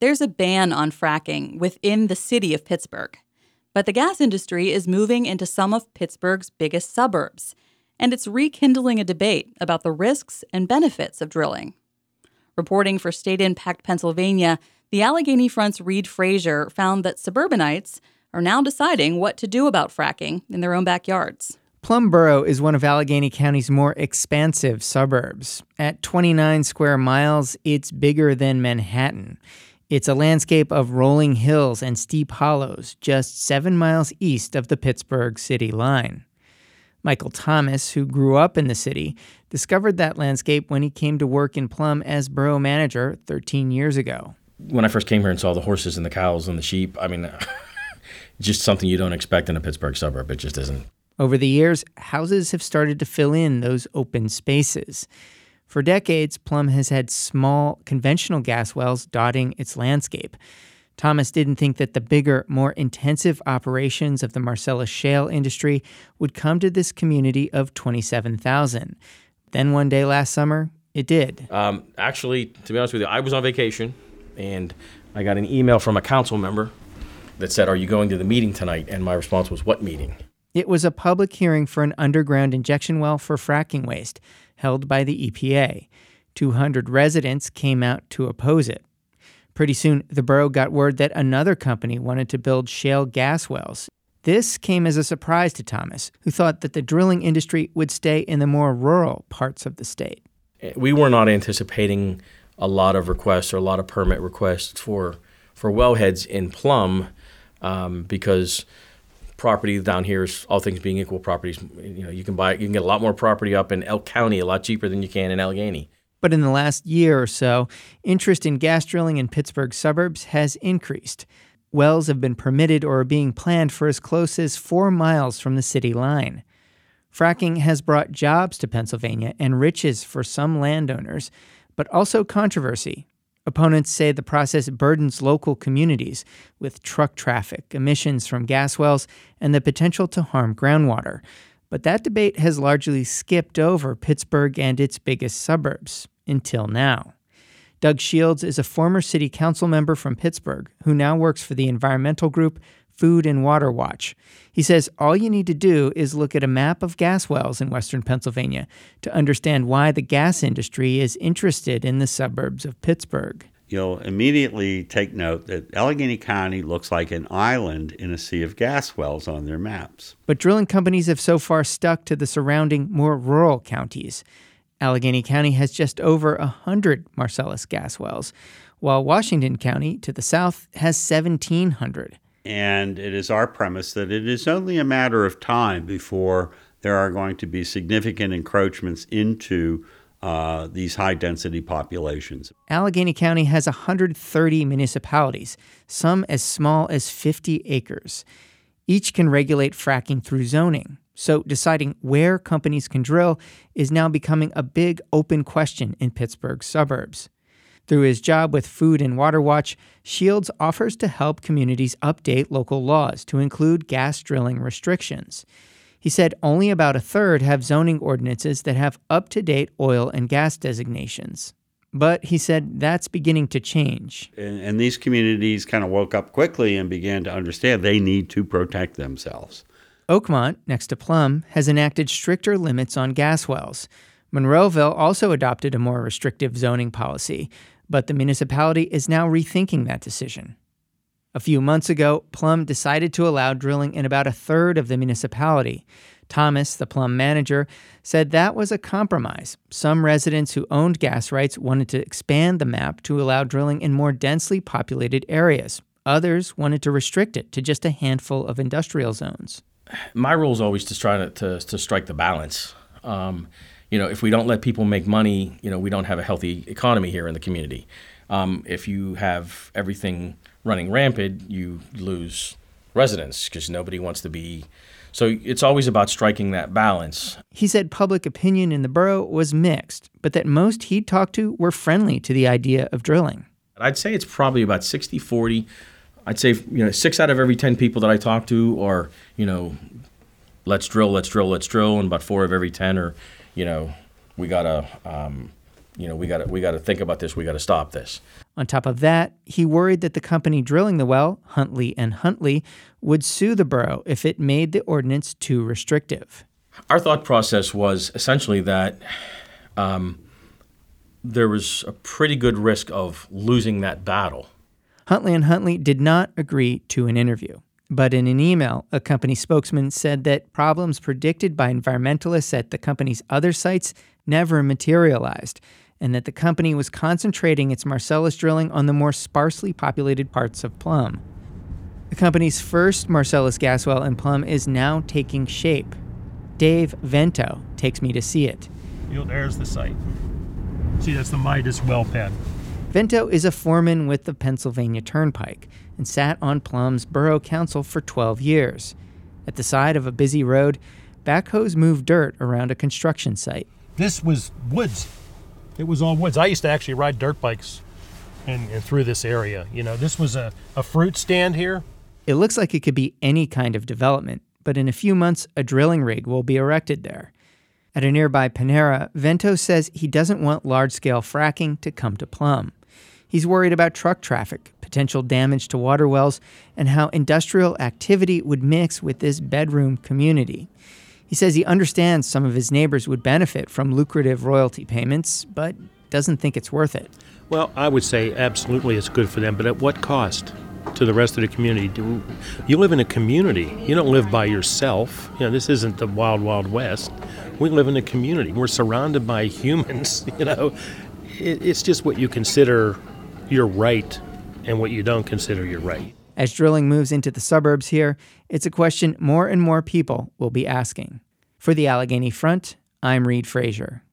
there's a ban on fracking within the city of Pittsburgh. But the gas industry is moving into some of Pittsburgh's biggest suburbs, and it's rekindling a debate about the risks and benefits of drilling. Reporting for State Impact Pennsylvania, the Allegheny Front's Reed Frazier found that suburbanites are now deciding what to do about fracking in their own backyards. Plum Borough is one of Allegheny County's more expansive suburbs. At 29 square miles, it's bigger than Manhattan. It's a landscape of rolling hills and steep hollows just 7 miles east of the Pittsburgh city line. Michael Thomas, who grew up in the city, discovered that landscape when he came to work in Plum as borough manager 13 years ago. When I first came here and saw the horses and the cows and the sheep, just something you don't expect in a Pittsburgh suburb. It just isn't. Over the years, houses have started to fill in those open spaces. For decades, Plum has had small, conventional gas wells dotting its landscape. Thomas didn't think that the bigger, more intensive operations of the Marcellus shale industry would come to this community of 27,000. Then one day last summer, it did. Actually, to be honest with you, I was on vacation, and I got an email from a council member that said, "Are you going to the meeting tonight?" And my response was, "What meeting?" It was a public hearing for an underground injection well for fracking waste, held by the EPA. 200 residents came out to oppose it. Pretty soon, the borough got word that another company wanted to build shale gas wells. This came as a surprise to Thomas, who thought that the drilling industry would stay in the more rural parts of the state. We were not anticipating a lot of requests or a lot of permit requests for wellheads in Plum because property down here is, all things being equal, properties, you can get a lot more property up in Elk County a lot cheaper than you can in Allegheny. But in the last year or so, interest in gas drilling in Pittsburgh suburbs has increased. Wells have been permitted or are being planned for as close as 4 miles from the city line. Fracking has brought jobs to Pennsylvania and riches for some landowners, but also controversy. Opponents say the process burdens local communities with truck traffic, emissions from gas wells, and the potential to harm groundwater. But that debate has largely skipped over Pittsburgh and its biggest suburbs, until now. Doug Shields is a former city council member from Pittsburgh who now works for the environmental group Food and Water Watch. He says all you need to do is look at a map of gas wells in western Pennsylvania to understand why the gas industry is interested in the suburbs of Pittsburgh. You'll immediately take note that Allegheny County looks like an island in a sea of gas wells on their maps. But drilling companies have so far stuck to the surrounding, more rural counties. Allegheny County has just over 100 Marcellus gas wells, while Washington County, to the south, has 1,700. And it is our premise that it is only a matter of time before there are going to be significant encroachments into these high-density populations. Allegheny County has 130 municipalities, some as small as 50 acres. Each can regulate fracking through zoning. So deciding where companies can drill is now becoming a big open question in Pittsburgh's suburbs. Through his job with Food and Water Watch, Shields offers to help communities update local laws to include gas drilling restrictions. He said only about a third have zoning ordinances that have up-to-date oil and gas designations. But he said that's beginning to change. And these communities kind of woke up quickly and began to understand they need to protect themselves. Oakmont, next to Plum, has enacted stricter limits on gas wells. Monroeville also adopted a more restrictive zoning policy, but the municipality is now rethinking that decision. A few months ago, Plum decided to allow drilling in about a third of the municipality. Thomas, the Plum manager, said that was a compromise. Some residents who owned gas rights wanted to expand the map to allow drilling in more densely populated areas. Others wanted to restrict it to just a handful of industrial zones. My role is always to try to strike the balance. If we don't let people make money, we don't have a healthy economy here in the community. If you have everything running rampant, you lose residents because nobody wants to be. So it's always about striking that balance. He said public opinion in the borough was mixed, but that most he'd talked to were friendly to the idea of drilling. I'd say it's probably about 60-40. I'd say 6 out of every 10 people that I talk to are, let's drill, let's drill, let's drill, and about 4 of every 10 are, we gotta think about this, we gotta stop this. On top of that, he worried that the company drilling the well, Huntley & Huntley, would sue the borough if it made the ordinance too restrictive. Our thought process was essentially that there was a pretty good risk of losing that battle. Huntley & Huntley did not agree to an interview. But in an email, a company spokesman said that problems predicted by environmentalists at the company's other sites never materialized, and that the company was concentrating its Marcellus drilling on the more sparsely populated parts of Plum. The company's first Marcellus gas well in Plum is now taking shape. Dave Vento takes me to see it. There's the site. See, that's the Midas well pad. Vento is a foreman with the Pennsylvania Turnpike and sat on Plum's borough council for 12 years. At the side of a busy road, backhoes move dirt around a construction site. This was woods. It was all woods. I used to actually ride dirt bikes and through this area. This was a fruit stand here. It looks like it could be any kind of development, but in a few months, a drilling rig will be erected there. At a nearby Panera, Vento says he doesn't want large-scale fracking to come to Plum. He's worried about truck traffic, potential damage to water wells, and how industrial activity would mix with this bedroom community. He says he understands some of his neighbors would benefit from lucrative royalty payments, but doesn't think it's worth it. Well, I would say absolutely it's good for them, but at what cost to the rest of the community? You live in a community. You don't live by yourself. This isn't the wild, wild west. We live in a community. We're surrounded by humans. It's just what you consider your right and what you don't consider your right. As drilling moves into the suburbs here, it's a question more and more people will be asking. For the Allegheny Front, I'm Reed Frazier.